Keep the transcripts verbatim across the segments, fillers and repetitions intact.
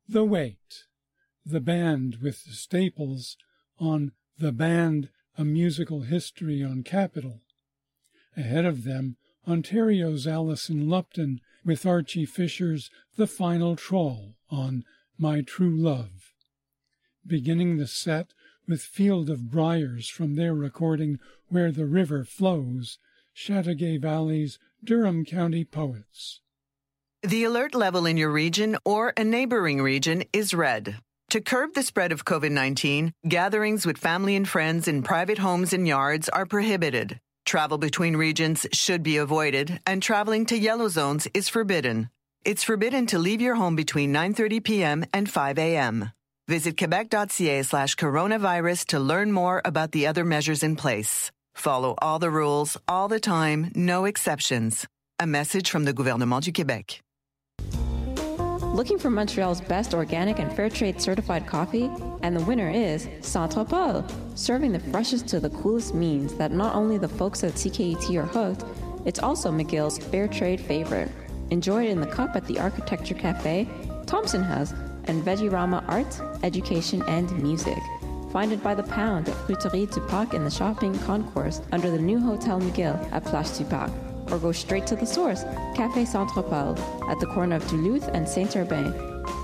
The Wait, the band with the Staples on The Band, A Musical History on Capitol. Ahead of them, Ontario's Alison Lupton with Archie Fisher's The Final Trawl on My True Love. Beginning the set with Field of Briars from their recording Where the River Flows, Chateauguay Valley's Durham County Poets. The alert level in your region or a neighboring region is red. To curb the spread of COVID nineteen, gatherings with family and friends in private homes and yards are prohibited. Travel between regions should be avoided, and traveling to yellow zones is forbidden. It's forbidden to leave your home between nine thirty p.m. and five a.m. Visit quebec.ca slash coronavirus to learn more about the other measures in place. Follow all the rules, all the time, no exceptions. A message from the Gouvernement du Québec. Looking for Montreal's best organic and fair trade certified coffee? And the winner is Centre-Paul. Serving the freshest to the coolest means that not only the folks at C K U T are hooked, it's also McGill's fair trade favorite. Enjoy it in the cup at the Architecture Cafe, Thompson House, and Veggie-Rama Arts, Education, and Music. Find it by the pound at Fruiterie du Parc in the shopping concourse under the new Hotel McGill at Place du Parc. Or go straight to the source, Café Centre-Paul, at the corner of Duluth and Saint-Urbain.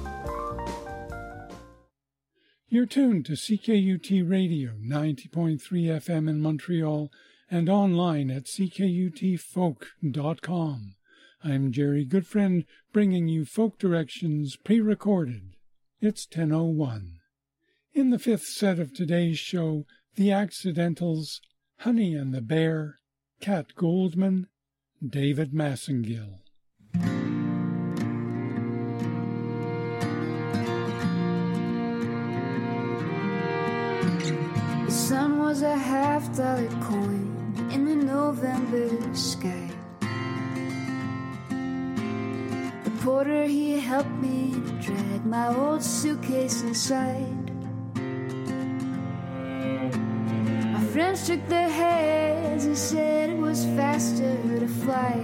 You're tuned to C K U T Radio, ninety point three F M in Montreal, and online at c k u t folk dot com. I'm Jerry Goodfriend, bringing you folk directions pre-recorded. It's ten oh one. In the fifth set of today's show, The Accidentals, Honey and the Bear, Cat Goldman, David Massengill. The sun was a half-dollar coin in the November sky. The porter, he helped me to drag my old suitcase inside. My friends shook their heads and said it was faster to fly.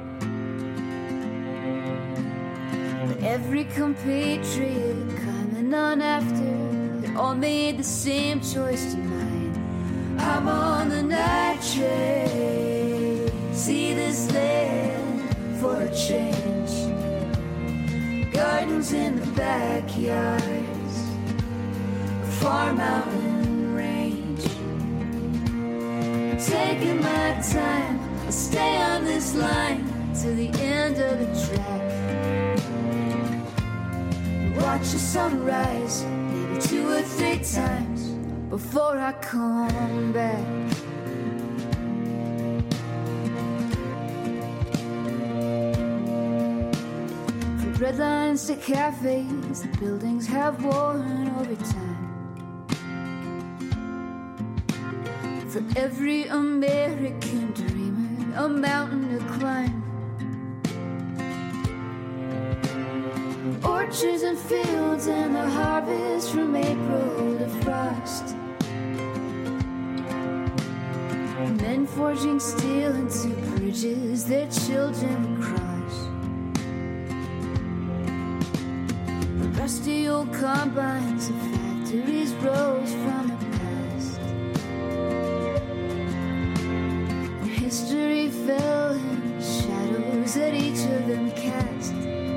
But every compatriot coming on after, they all made the same choice to mine. I'm on the night train, see this land for a change. Gardens in the backyards, a farm out in range. I'm taking my time, I'll stay on this line till the end of the track. Watch the sunrise, maybe two or three times before I come back. Red lines to cafes, the buildings have worn over time. For every American dreamer, a mountain to climb. Orchards and fields and the harvest from April to frost. Men forging steel into bridges their children cross. Rusty old combines and factories rose from the past. And history fell in the shadows that each of them cast.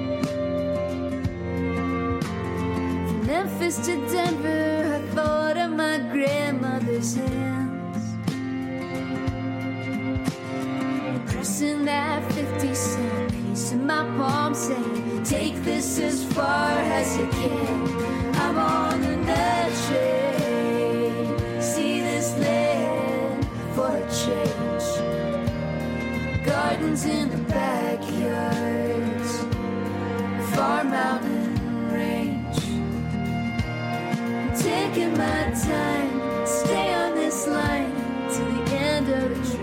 From Memphis to Denver, I thought of my grandmother's hands, pressing that fifty cent piece in my palm, saying, take this as far as you can. I'm on the night train, see this land for a change. Gardens in the backyards, farm mountain range. I'm taking my time, stay on this line till the end of the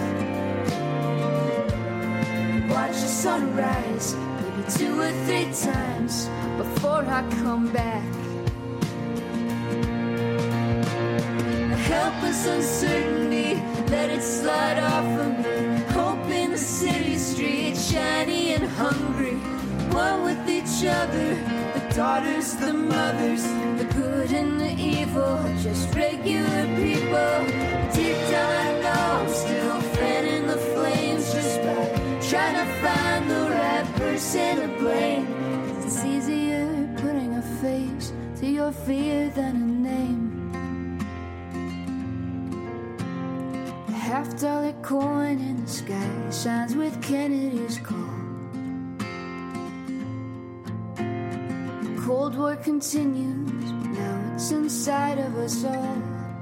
track. Watch the sunrise, two or three times before I come back. A helpless uncertainty, let it slide off of me. Hope in the city streets, shiny and hungry, one with each other, the daughters, the mothers, the good and the evil, just regular people. Deep down I know I'm still fanning the flames, just by trying to find the right person to blame. It's easier putting a face to your fear than a name. A half-dollar coin in the sky shines with Kennedy's call. Cold War continues, now it's inside of us all.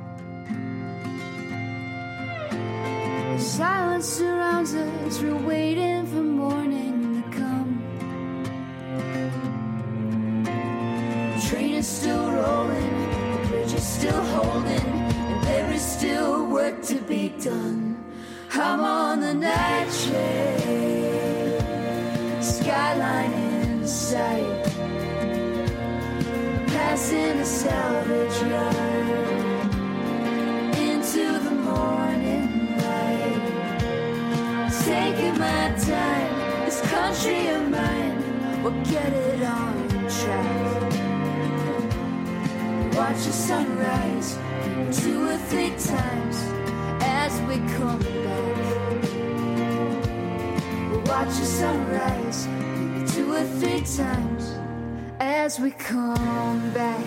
Silence surrounds us, we're waiting for morning to come. The train is still rolling, the bridge is still holding, and there is still work to be done. I'm on the night train, skyline in sight, passing the salvage yard into the morning light. Taking my time, this country of mine will get it on track. Watch the sunrise two or three times as we come back. Watch the sunrise two or three times as we come back.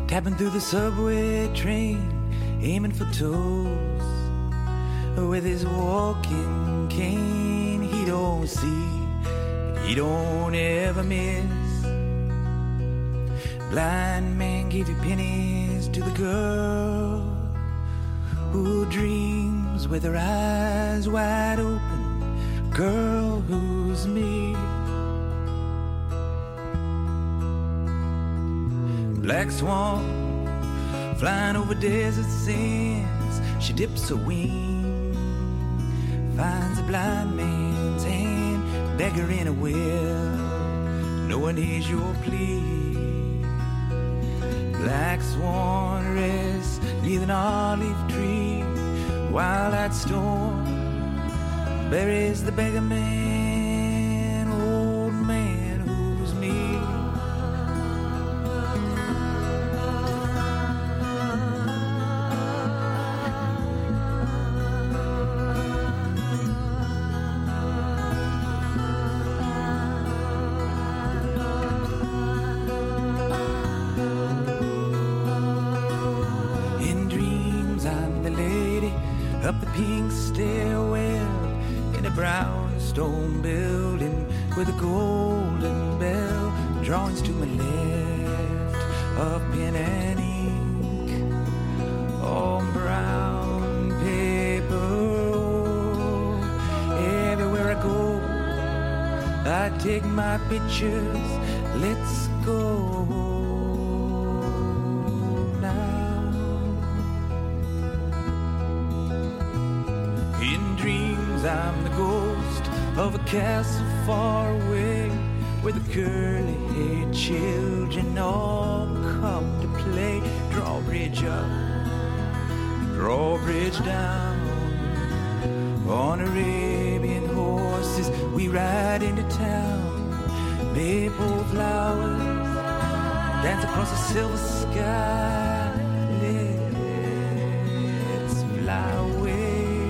tapping through the subway train, aiming for toes. With his walking cane, he don't see, but he don't ever miss. Blind man gave you pennies to the girl who dreams with her eyes wide open, girl who's me. Black swan flying over desert sands, she dips her wing, finds a blind man's hand, beggar in a well, no one hears your plea. Black swan rests neath an olive tree, while that storm buries the beggar man, old man who's me. Up the pink stairwell in a brownstone building with a golden bell, drawings to my left of pen and ink on brown paper. Everywhere I go, I take my pictures. Let's go. I'm the ghost of a castle far away, where the curly-haired children all come to play. Drawbridge up, drawbridge down, on Arabian horses we ride into town. Maple flowers dance across the silver sky. Let's fly away.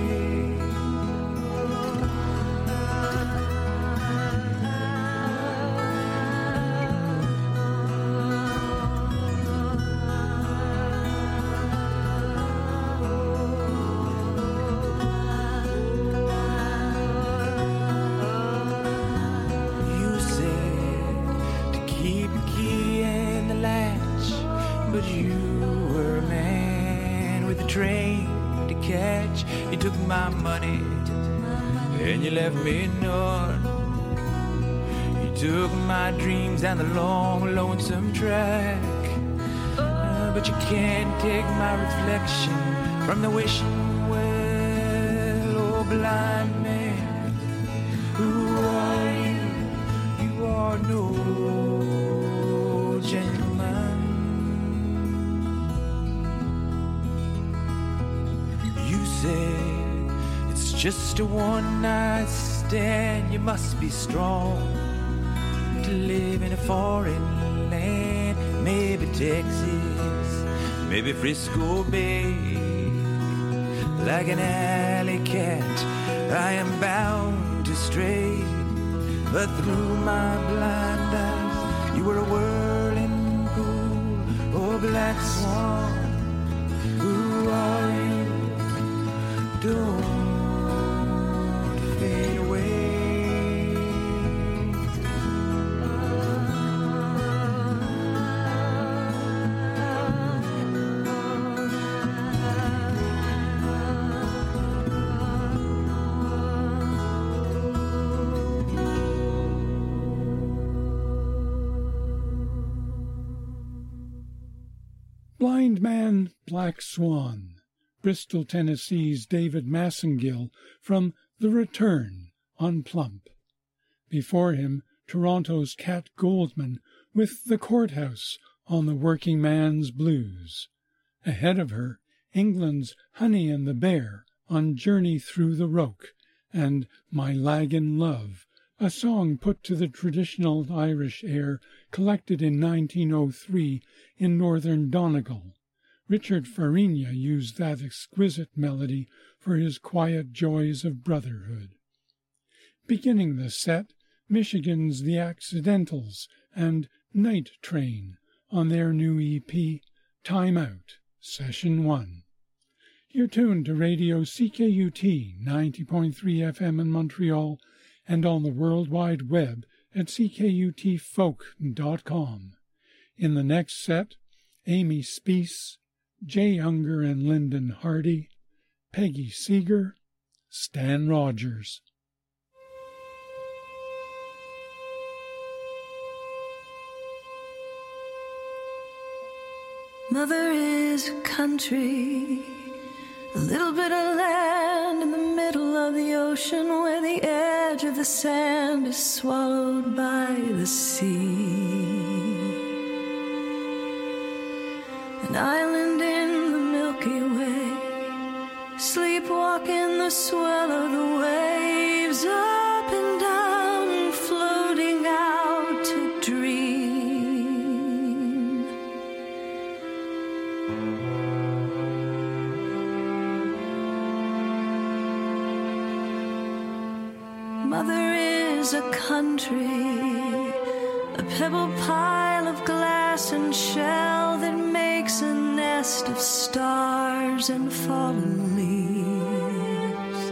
You took my money and you left me none. You took my dreams down the long, lonesome track, uh, but you can't take my reflection from the wishing well. Oh, blind man, who are you? You are no gentleman. You said it's just a one-night stand. You must be strong to live in a foreign land. Maybe Texas, maybe Frisco Bay. Like an alley cat, I am bound to stray. But through my blind eyes, you were a whirling pool. Oh, black swan, who are you? Don't fade away. Blind Man, Black Swan. Bristol, Tennessee's David Massengill from The Return on Plump. Before him, Toronto's Cat Goldman with The Courthouse on the Working Man's Blues. Ahead of her, England's Honey and the Bear on Journey Through the Roke, and My Lagan Love, a song put to the traditional Irish air collected in nineteen oh three in northern Donegal. Richard Farina used that exquisite melody for his quiet joys of brotherhood. Beginning the set, Michigan's The Accidentals and Night Train on their new E P, Time Out, Session one. You're tuned to Radio C K U T ninety point three F M in Montreal and on the World Wide Web at c k u t folk dot com. In the next set, Amy Speece, Jay Unger and Lyndon Hardy, Peggy Seeger, Stan Rogers. Mother is a country, a little bit of land in the middle of the ocean where the edge of the sand is swallowed by the sea. An island in the Milky Way, sleepwalking the swell of the waves, up and down, floating out to dream. Mother is a country, a pebble pile of glass and shell that makes a nest of stars and fallen leaves.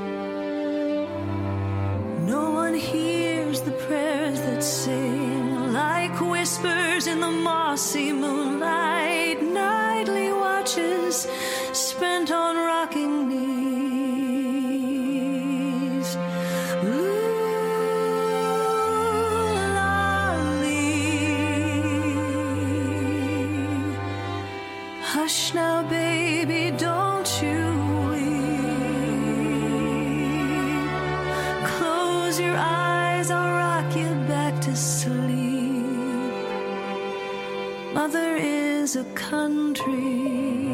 No one hears the prayers that sing like whispers in the mossy moonlight, nightly watches spent on rocking knees. Hush now, baby, don't you weep. Close your eyes, I'll rock you back to sleep. Mother is a country.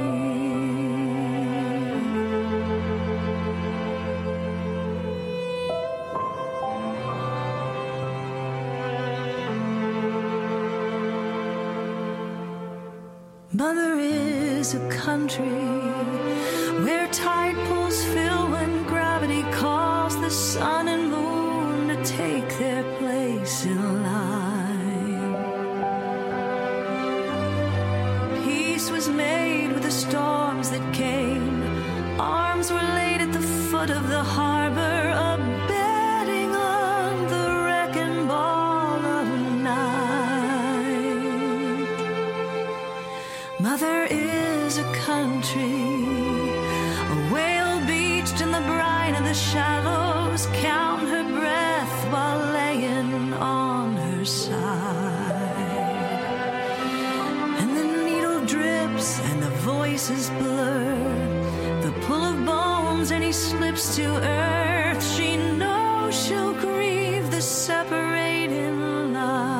Mother is a country where tide pools fill when gravity calls the sun and moon to take their place in line. Peace was made with the storms that came. Arms were laid at the foot of the harbor, a bedding on the wrecking ball of night. Mother is a country, a whale beached in the brine of the shallows, count her breath while laying on her side. And the needle drips and the voices blur, the pull of bones and he slips to earth. She knows she'll grieve the separating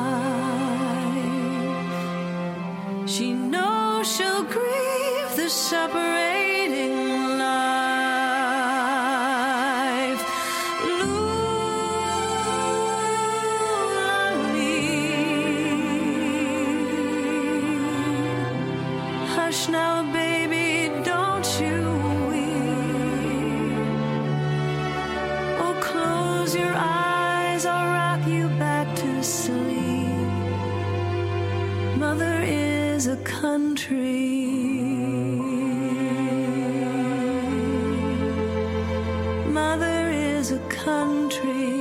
life. She knows she'll grieve the separating life. Lula-lee. Hush now, baby, don't you weep. Oh, close your eyes, I'll rock you back to sleep. Mother is a country. Mother is a country.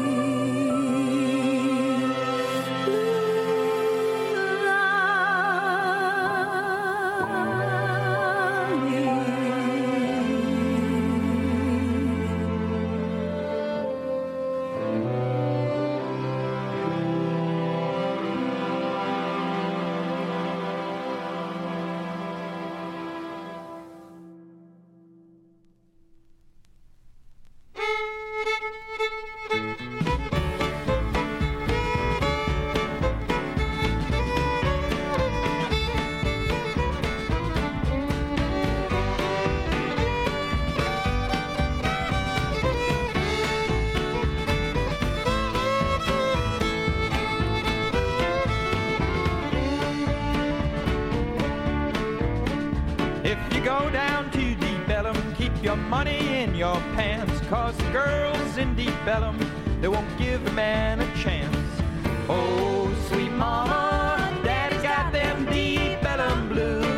If you go down to Deep Ellum, keep your money in your pants, 'cause the girls in Deep Ellum, they won't give a man a chance. Oh, sweet mama, daddy's got them Deep Ellum blues.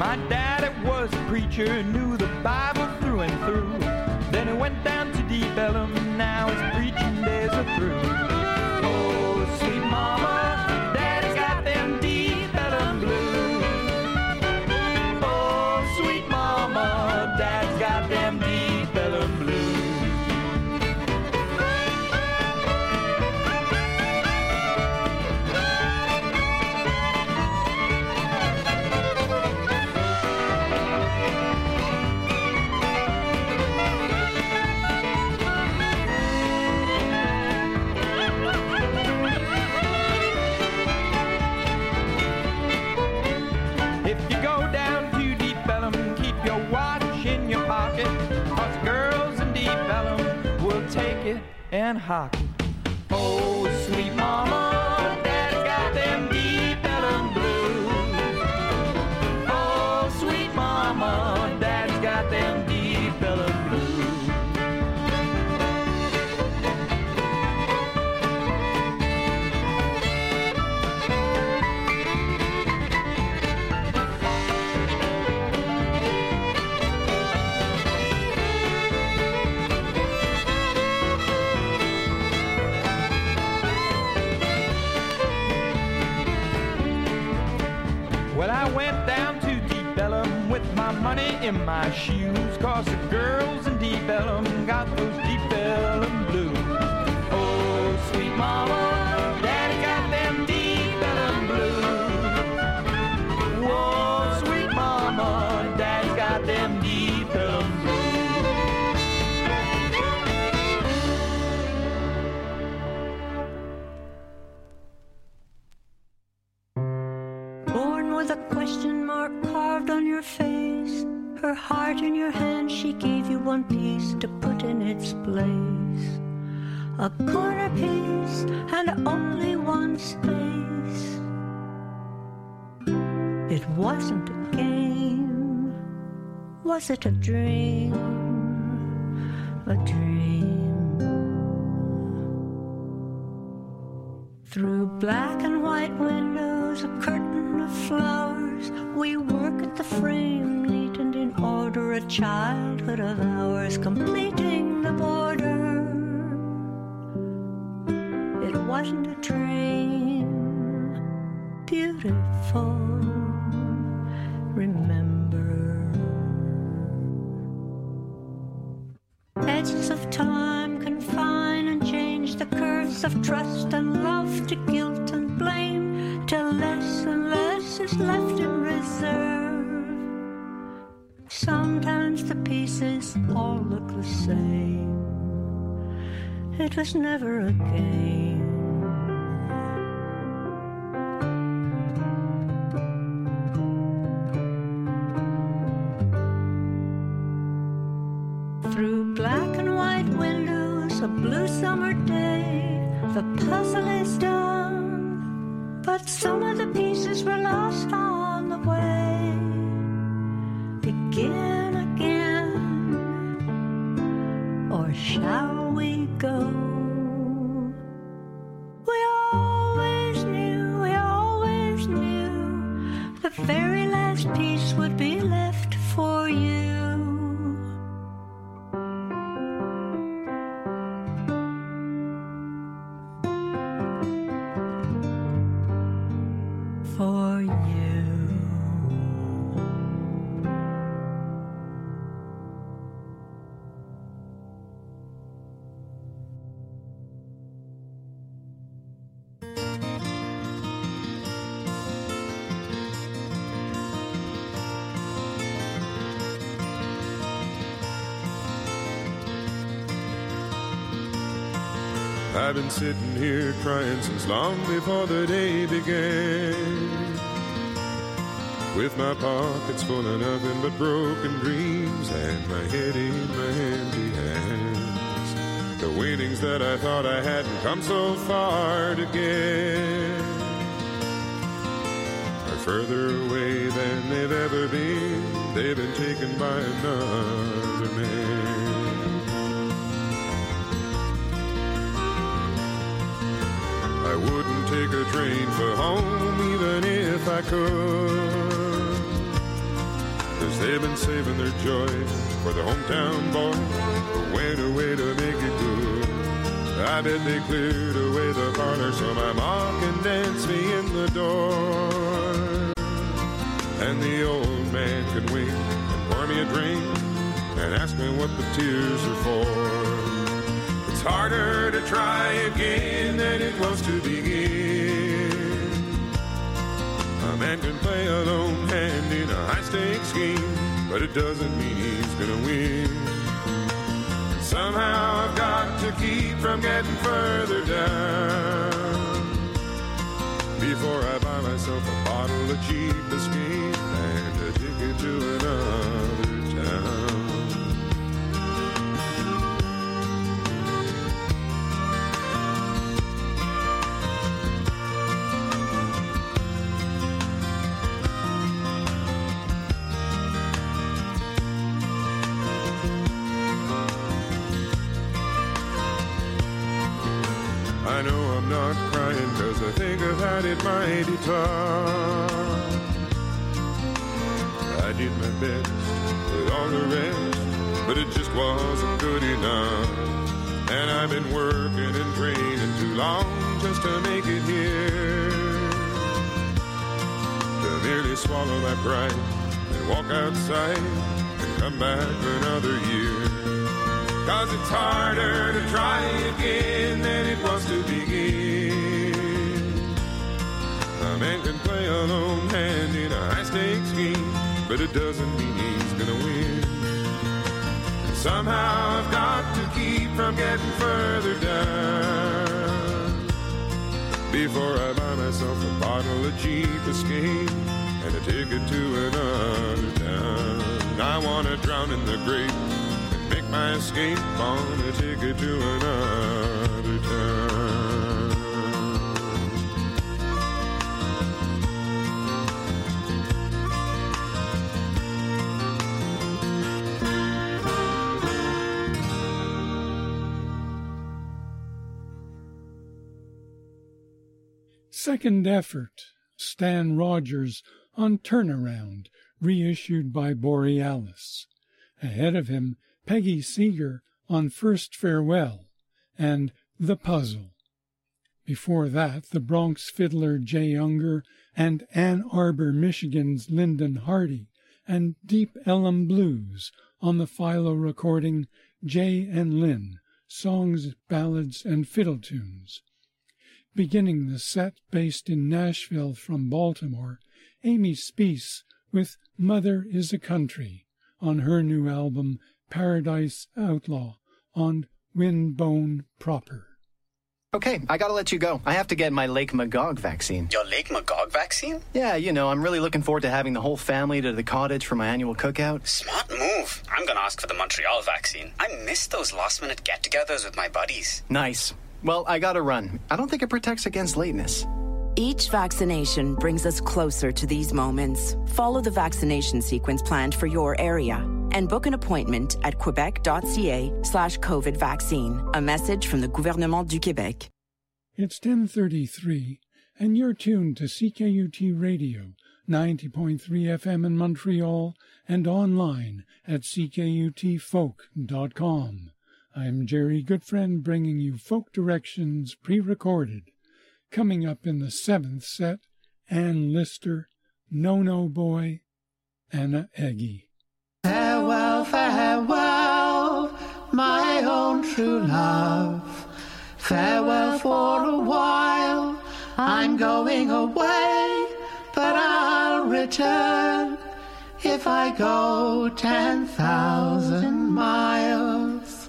My daddy was a preacher, knew the Bible through and through. Then he went down to Deep Ellum, now his preaching days are through. Oh, sweet mama, daddy's got them Deep Ellum blues. Oh, sweet mama, dad's got them Deep Ellum blues. And hockey. Oh, sweet mama, dad's got them Deep Ellum blues. Oh, sweet mama, dad's got them Deep Ellum blues. Money in my shoes, cause the girls in Deep Ellum got those Deep Ellum blues. Oh, sweet mama, daddy got them Deep Ellum blues. Whoa, sweet mama, daddy's got them Deep Ellum blues. Born with a question mark carved on your face, her heart in your hand, she gave you one piece to put in its place. A corner piece and only one space. It wasn't a game, was it a dream? A dream. Through black and white windows, a curtain of flowers, we work at the frame, neat and in order, a childhood of ours, completing the border. It wasn't a dream, beautiful, remember. Edges of time confine and change the curves of trust and love to guilt and blame, till less and less is left in reserve. Sometimes the pieces all look the same. It was never a game. Through black and white windows, a blue summer day, the puzzle is done, but some of the pieces were lost on the way. Begin again, or shall we go? We always knew, we always knew, the very last piece would be left for you. For you. I've been sitting here crying since long before the day began, with my pockets full of nothing but broken dreams and my head in my empty hands. The winnings that I thought I hadn't come so far to get are further away than they've ever been. They've been taken by another man. I wouldn't take a train for home even if I could. They've been saving their joy for the hometown boy who went away to make it good. I bet they cleared away the parlor so my mom can dance me in the door. And the old man can wink and pour me a drink and ask me what the tears are for. It's harder to try again than it was to begin. A man can play a lone hand in a high-stakes game, but it doesn't mean he's gonna win. And somehow I've got to keep from getting further down before I buy myself a bottle of cheap escape and a ticket to another town. I know I'm not crying cause I think I've had it mighty tough. I did my best with all the rest, but it just wasn't good enough. And I've been working and training too long just to make it here, to merely swallow my pride and walk outside and come back another year. Cause it's harder to try again than it was to begin. A man can play a lone hand in a high-stakes game, but it doesn't mean he's gonna win. And somehow I've got to keep from getting further down before I buy myself a bottle of cheap escape and a ticket to another town. I wanna drown in the grape, make my escape on a ticket to another town. Second Effort, Stan Rogers on Turnaround, reissued by Borealis. Ahead of him, Peggy Seeger on First Farewell and The Puzzle. Before that, the Bronx fiddler Jay Unger and Ann Arbor, Michigan's Lyndon Hardy and Deep Ellum Blues on the Philo recording Jay and Lynn, Songs, Ballads, and Fiddle Tunes. Beginning the set based in Nashville from Baltimore, Amy Speace with Mother is a Country on her new album Paradise Outlaw on Windbone Proper. Okay, I gotta let you go. I have to get my Lake Magog vaccine. Your Lake Magog vaccine? Yeah, you know, I'm really looking forward to having the whole family to the cottage for my annual cookout. Smart move. I'm gonna ask for the Montreal vaccine. I miss those last-minute get-togethers with my buddies. Nice. Well, I gotta run. I don't think it protects against lateness. Each vaccination brings us closer to these moments. Follow the vaccination sequence planned for your area and book an appointment at quebec.ca slash COVID vaccine. A message from the Gouvernement du Québec. It's ten thirty-three, and you're tuned to C K U T Radio, ninety point three F M in Montreal, and online at c k u t folk dot com. I'm Jerry Goodfriend, bringing you folk directions pre-recorded. Coming up in the seventh set, Ann Lister, No No Boy, Anna Eggy. Farewell, farewell, my own true love. Farewell for a while, I'm going away, but I'll return if I go ten thousand miles.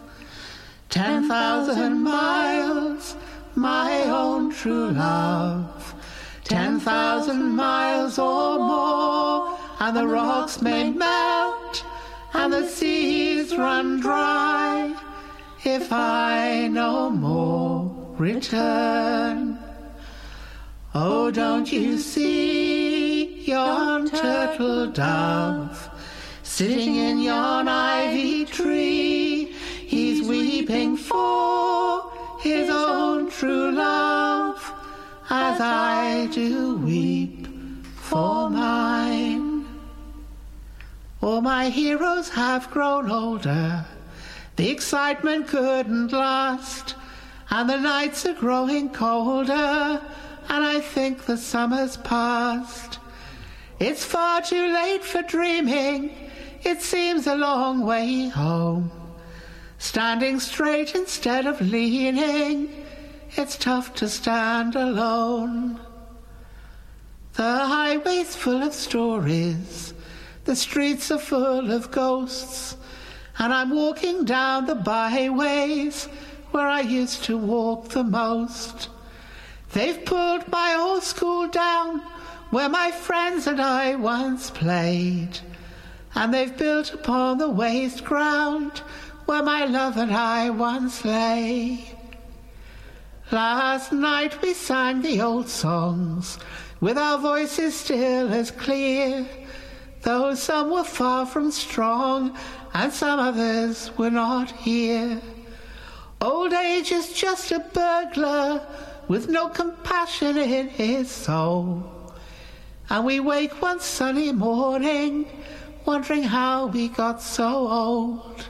Ten thousand miles, my own true love. Ten thousand miles or more, and the rocks may melt, and the seas run dry, if I no more return. Oh, don't you see yon turtle dove sitting in yon ivy tree? He's weeping for his own true love, as I do weep for mine. All my heroes have grown older. The excitement couldn't last, and the nights are growing colder, and I think the summer's past. It's far too late for dreaming, it seems a long way home. Standing straight instead of leaning, it's tough to stand alone. The highway's full of stories, the streets are full of ghosts, and I'm walking down the byways where I used to walk the most. They've pulled my old school down where my friends and I once played, and they've built upon the waste ground where my love and I once lay. Last night we sang the old songs with our voices still as clear, though some were far from strong and some others were not here. Old age is just a burglar with no compassion in his soul, and we wake one sunny morning wondering how we got so old.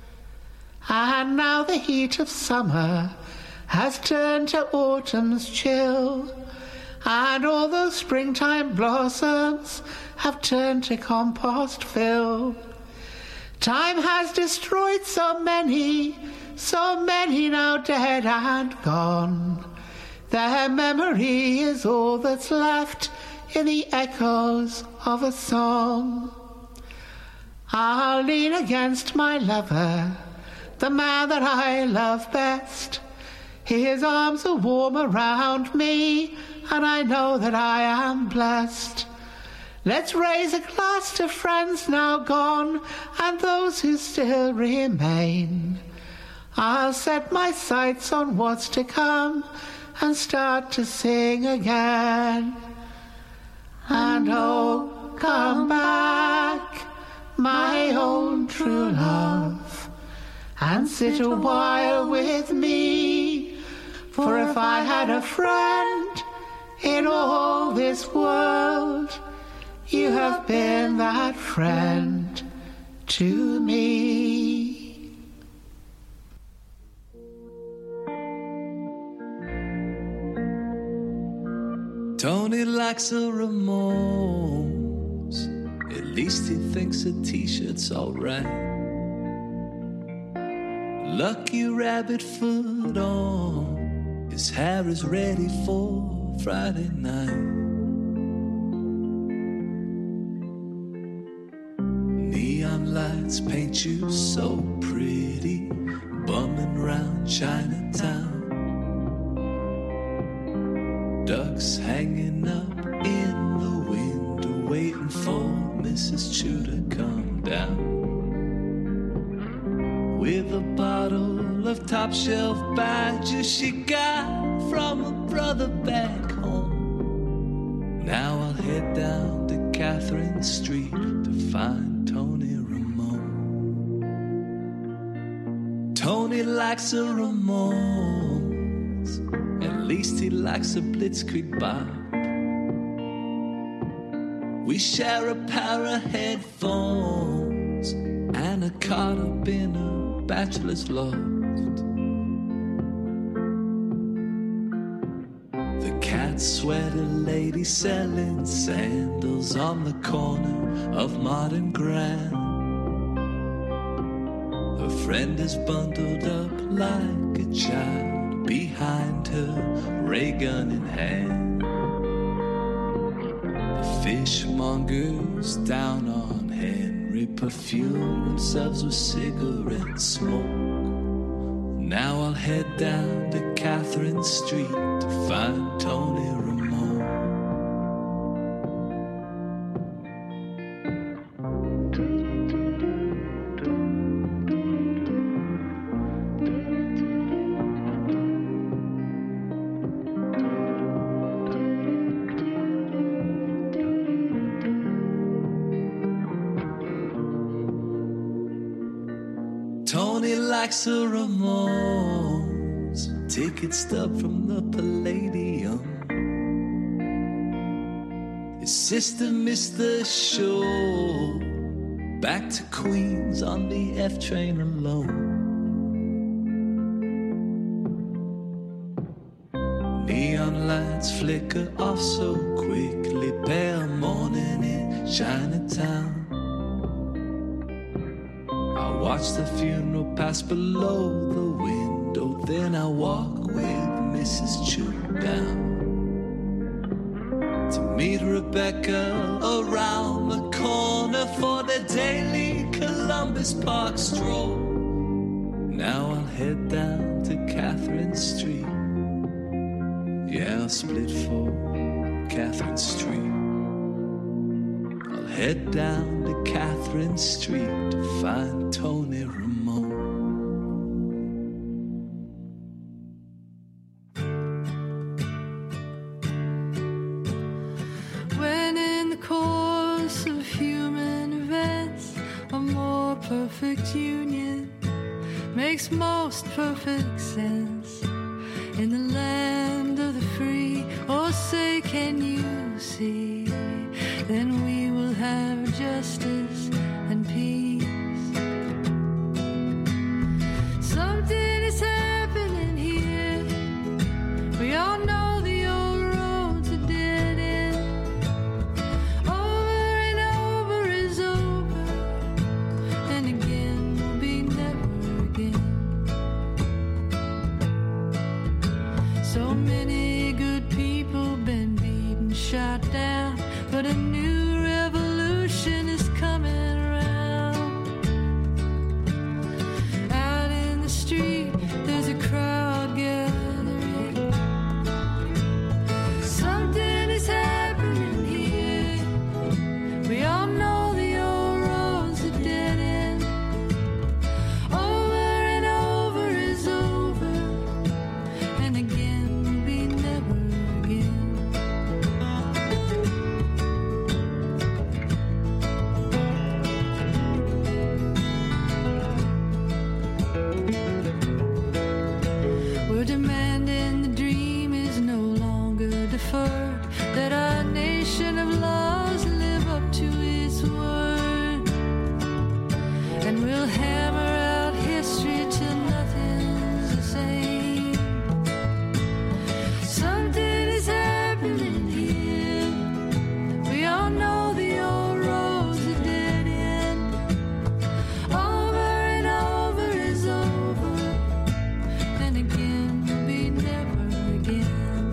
And now the heat of summer has turned to autumn's chill, and all those springtime blossoms have turned to compost fill. Time has destroyed so many, so many now dead and gone. Their memory is all that's left in the echoes of a song. I'll lean against my lover, the man that I love best. His arms are warm around me, and I know that I am blessed. Let's raise a glass to friends now gone and those who still remain. I'll set my sights on what's to come and start to sing again. And oh, come back, my own true love, and sit a while with me. For if I had a friend in all this world, you have been that friend to me. Tony likes the Ramones, at least he thinks a t-shirt's alright. Lucky rabbit foot on, his hair is ready for Friday night. Neon lights paint you so pretty, bumming round Chinatown. Ducks hanging up in the window, waiting for Missus Chu to come down. With a bottle of top shelf Baijiu she got from a brother back home. Now I'll head down to Catherine Street to find Tony Ramone. Tony likes the Ramones, at least he likes a Blitzkrieg Bop. We share a pair of headphones and a caught up in a bachelor's loft. The cat sweater lady selling sandals on the corner of Modern Grand. Her friend is bundled up like a child behind her, ray gun in hand. The fishmonger's down on Henry, perfume themselves with cigarette smoke. Now I'll head down to Catherine Street to find Tony Ramone. Tony likes the Ramones, ticket stub from the Palladium. His sister missed the show, back to Queens on the F train alone. Neon lights flicker off so quickly, pale morning in Chinatown. I watch the funeral pass below the window, then I walk with Missus Chu down to meet Rebecca around the corner for the daily Columbus Park stroll. Now I'll head down to Catherine Street. Yeah, I'll split for Catherine Street. I'll head down to Catherine Street to find Tony Ramone. When in the course of human events, a more perfect union makes most perfect sense. In the land of the free, oh say can you see, then we will have justice and peace. Something is happening here. We all know the old road's a dead end. Over and over is over, and again will be never again. So many good people been beaten, shot down, but a new revolution is coming around. Out in the street, there's a crowd gathering. Something is happening here. We all know the old road's a dead end. Over and over is over, and again will be never again. We're demanding the dream is no longer deferred, that our nation of laws live up to its word. And we'll hammer out history till nothing's the same. Something is happening here. We all know the old road's a dead end. Over and over is over, and again will be never again.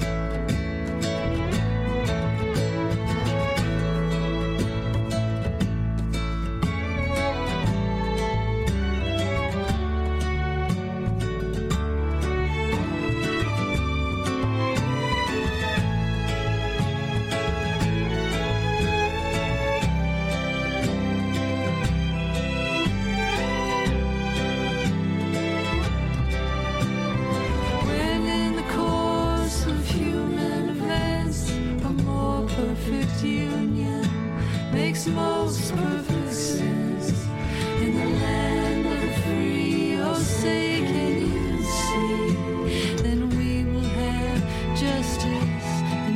When in the course of human events, a more perfect union makes most perfect sense. In the land of the free, oh say can you see, then we will have justice and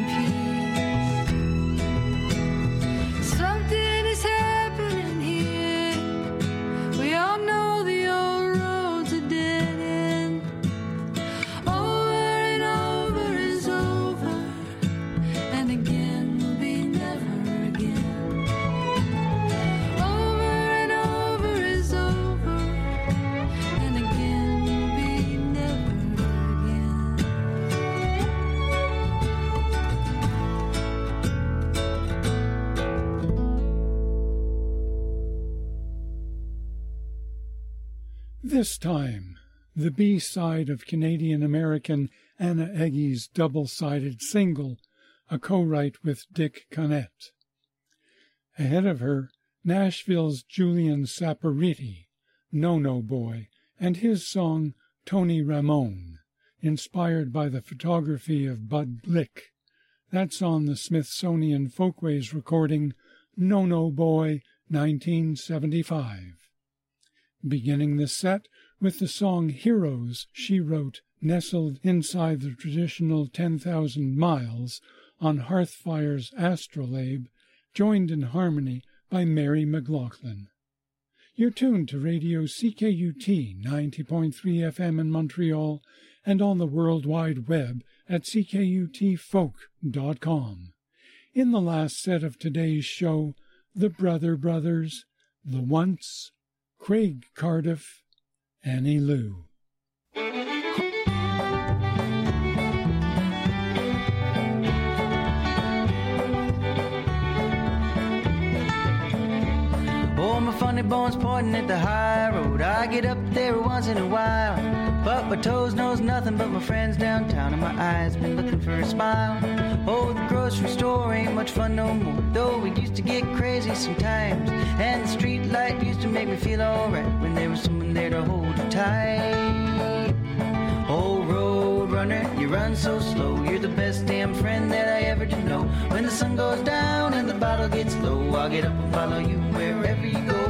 peace. Something is happening here. We all know the old road's a dead end. Over and over is over, and again will be never again. Over and over is over, and again will be never again. This time, the B-side of Canadian-American Anna Eggy's double-sided single, a co-write with Dick Connett. Ahead of her, Nashville's Julian Saporiti, No-No Boy, and his song Tony Ramone, inspired by the photography of Bud Glick. That's on the Smithsonian Folkways recording No-No Boy, nineteen seventy-five. Beginning the set with the song Heroes she wrote, nestled inside the traditional ten thousand miles on Hearthfire's Astrolabe, joined in harmony by Mary McLaughlin. You're tuned to Radio C K U T ninety point three F M in Montreal and on the World Wide Web at c k u t folk dot com. In the last set of today's show, the Brother Brothers, The Once, Craig Cardiff, Annie Lou. Oh, my funny bone's pointing at the high road. I get up there once in a while, but my toes knows nothing but my friends downtown, and my eyes been looking for a smile. Oh, the grocery store ain't much fun no more, though we used to get crazy sometimes. And the street light used to make me feel alright when there was someone there to hold you tight. Oh, road runner, you run so slow, you're the best damn friend that I ever did know. When the sun goes down and the bottle gets low, I'll get up and follow you wherever you go.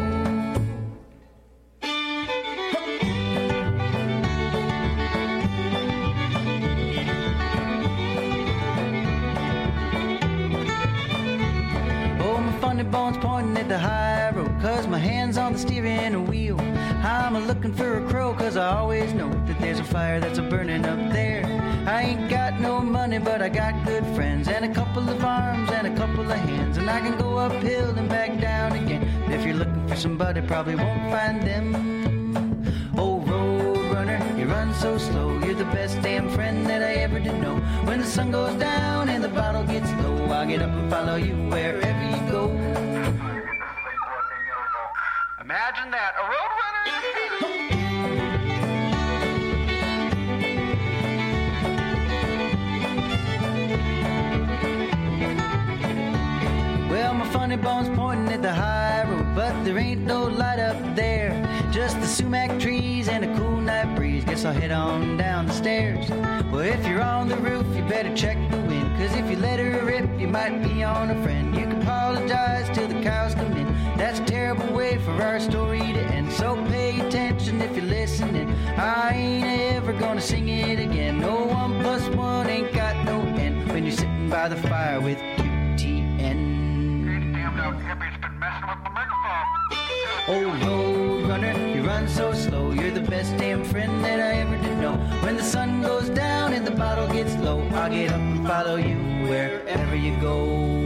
Bones pointing at the high road, cause my hand's on the steering wheel. I'm a-looking for a crow, cause I always know that there's a fire that's a-burning up there. I ain't got no money, but I got good friends, and a couple of arms and a couple of hands, and I can go uphill and back down again. And if you're looking for somebody, probably won't find them. Oh, road runner, you run so slow, you're the best damn friend that I ever did know. When the sun goes down and the bottle gets low, I'll get up and follow you wherever you go. Imagine that, a road runner. Well, my funny bone's pointing at the high road, but there ain't no light up there. Just the sumac trees and a cool night breeze. Guess I'll head on down the stairs. Well, if you're on the roof, you better check the wind, cause if you let her rip, you might be on a friend. You can apologize till the cows come in. That's a terrible way for our story to end, so pay attention if you're listening. I ain't ever gonna sing it again. No one plus one ain't got no end when you're sitting by the fire with Q T N. Oh, road runner, you run so slow, you're the best damn friend that I ever did know. When the sun goes down and the bottle gets low, I'll get up and follow you wherever you go.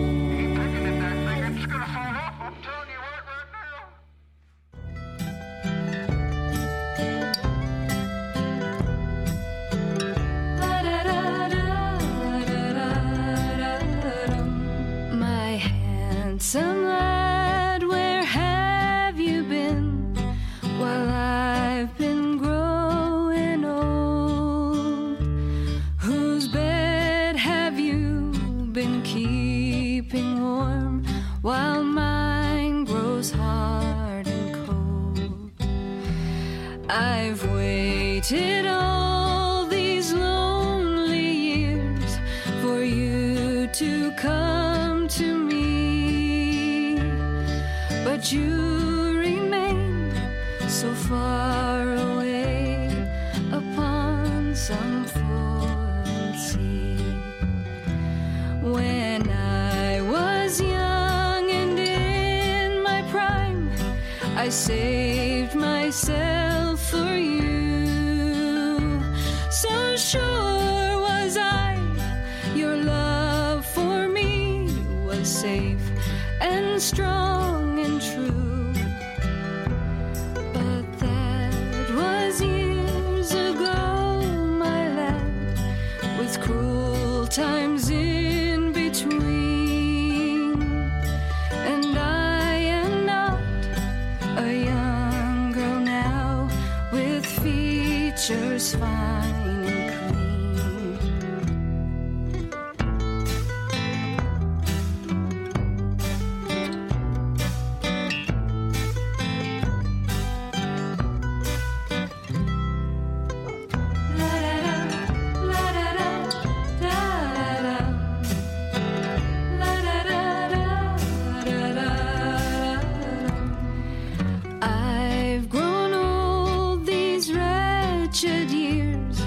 Some lad, where have you been while I've been growing old? Whose bed have you been keeping warm while mine grows hard and cold? I've waited all these lonely years for you to come to me, but you remain so far away upon some foreign sea. When I was young and in my prime, I saved myself for you. So sure was I, your love for me was safe and strong and true. But that was years ago, my lad, with cruel times in between. And I am not a young girl now, with features fine and clean. I've grown old these wretched years,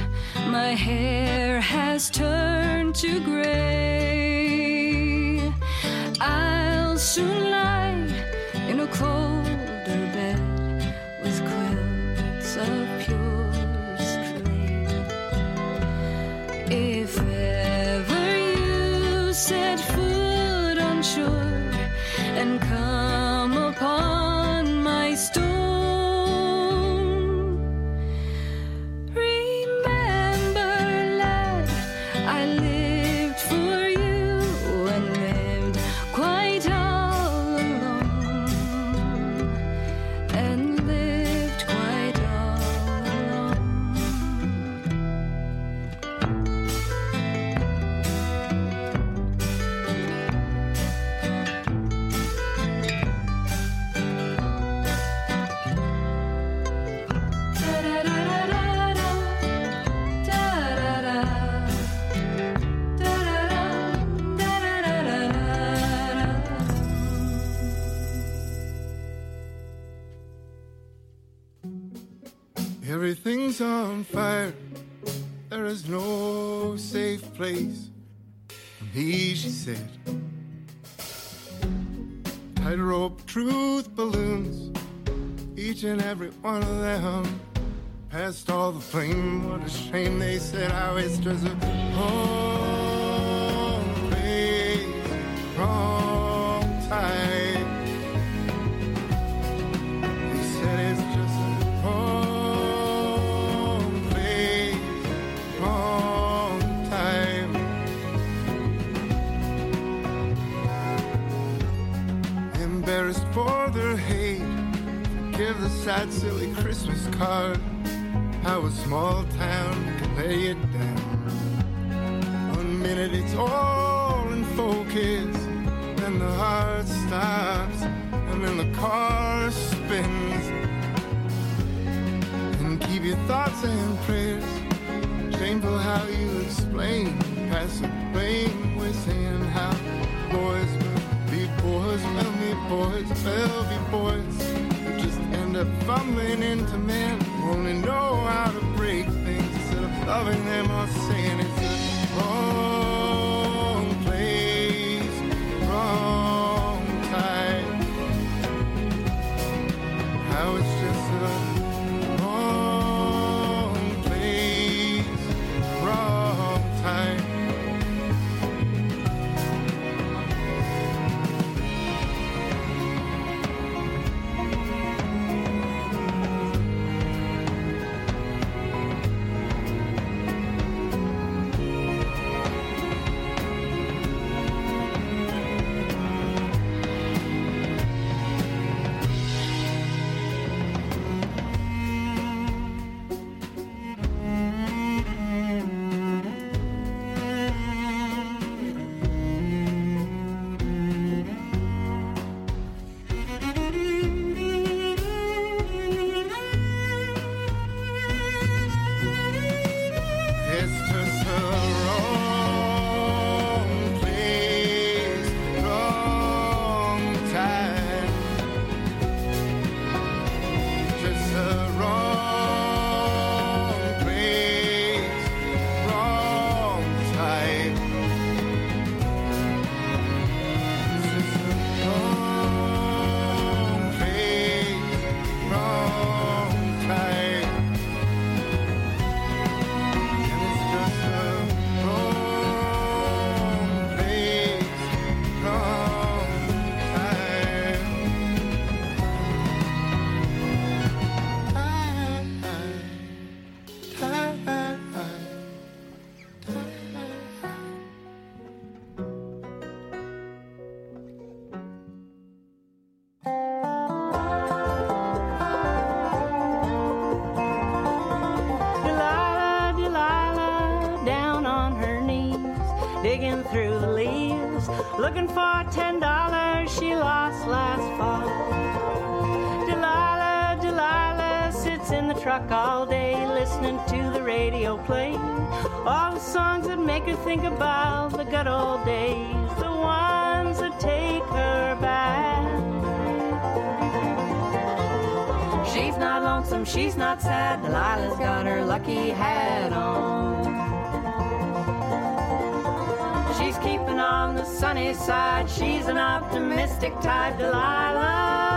Everything's on fire. There is no safe place for me, she said. Tightrope truth balloons, each and every one of them past all the flame. What a shame, they said. How it's just a wrong place, wrong time. They said it's just a wrong place, wrong time. Embarrassed for their hate, give the sad, silly Christmas card. How a small town can lay it down. One minute it's all in focus, then the heart stops, and then the car spins. And keep your thoughts and prayers. Shameful how you explain, pass the blame. We're saying how boys will be boys, will be boys, will be boys. Just end up fumbling into men who only know how to break things instead of loving them or saying it's a wrong place, wrong time. How it's just a wrong place, wrong time. digging through the leaves, looking for ten dollars she lost last fall. Delilah, Delilah sits in the truck all day, listening to the radio play all the songs that make her think about the good old days, the ones that take her back. She's not lonesome, she's not sad, Delilah's got her lucky hat on. She's keeping on the sunny side, she's an optimistic type, Delilah.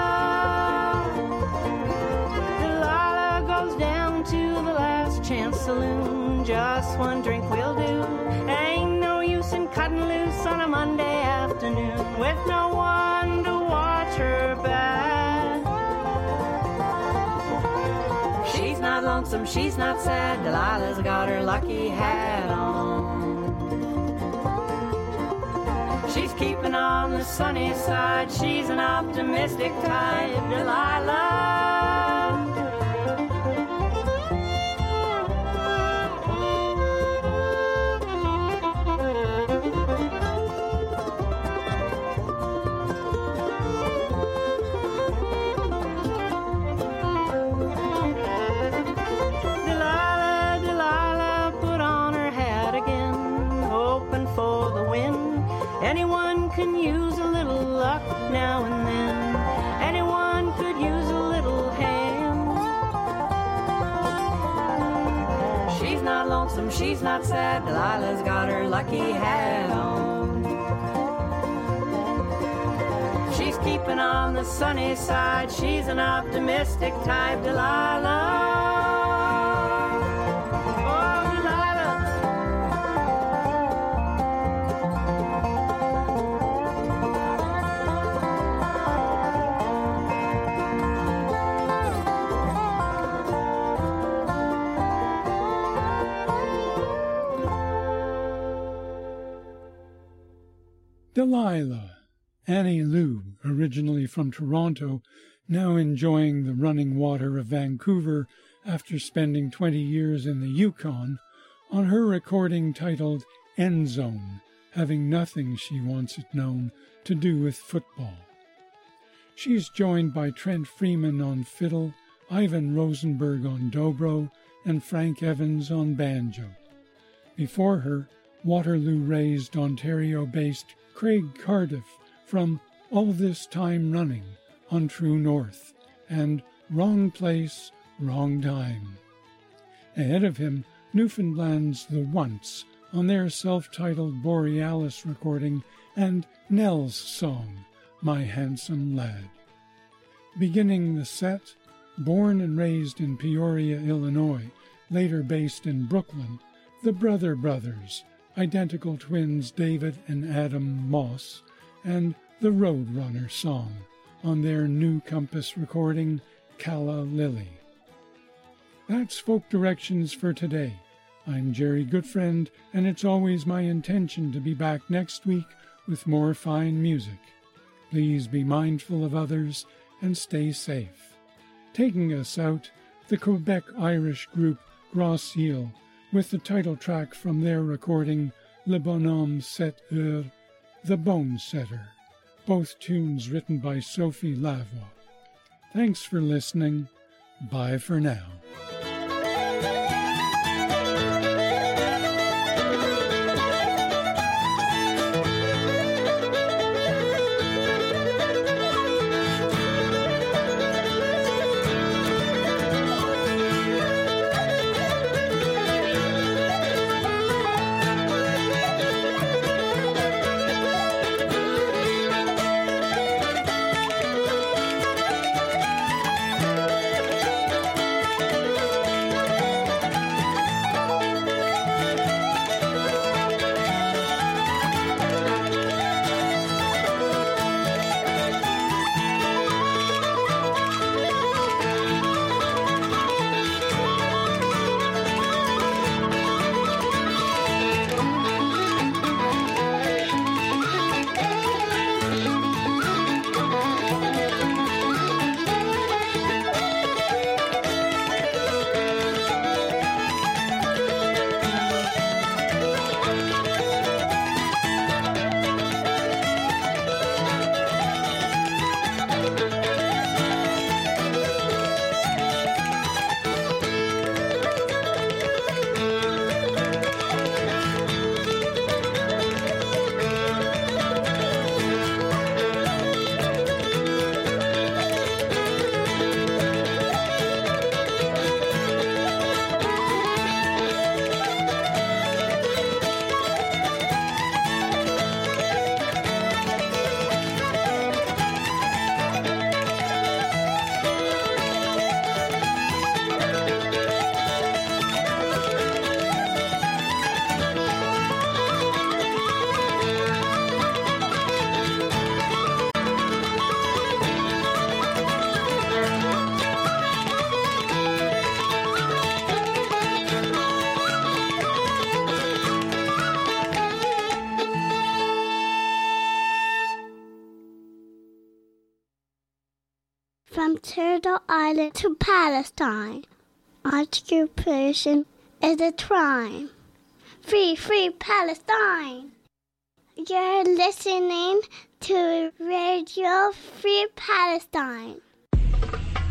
Delilah goes down to the Last Chance Saloon, just one drink will do. Ain't no use in cutting loose on a Monday afternoon with no one to watch her back. She's not lonesome, she's not sad, Delilah's got her lucky hat on. She's keeping on the sunny side, she's an optimistic type, Delilah. Delilah, Delilah, put on her hat again, hoping for the wind. Anyone can use a little luck now and then. Anyone could use a little lonesome, she's not sad. Delilah's got her lucky hat on. She's keeping on the sunny side. She's an optimistic type, Delilah. Delilah, Annie Lou, originally from Toronto, now enjoying the running water of Vancouver after spending twenty years in the Yukon, on her recording titled End Zone, having nothing, she wants it known, to do with football. She's joined by Trent Freeman on fiddle, Ivan Rosenberg on dobro, and Frank Evans on banjo. Before her, Waterloo-raised Ontario-based Craig Cardiff from All This Time Running on True North and Wrong Place, Wrong Time. Ahead of him, Newfoundland's The Once on their self-titled Borealis recording and Nell's song, My Handsome Lad. Beginning the set, born and raised in Peoria, Illinois, later based in Brooklyn, the Brother Brothers, identical twins David and Adam Moss, and the Roadrunner song on their New Compass recording, Calla Lily. That's Folk Directions for today. I'm Jerry Goodfriend, and it's always my intention to be back next week with more fine music. Please be mindful of others and stay safe. Taking us out, the Quebec Irish group Gros Isle, with the title track from their recording Le Bonhomme Sept Heures, The Bone Setter, both tunes written by Sophie Lavoie. Thanks for listening. Bye for now. From Turtle Island to Palestine, occupation is a crime. Free, free Palestine! You're listening to Radio Free Palestine.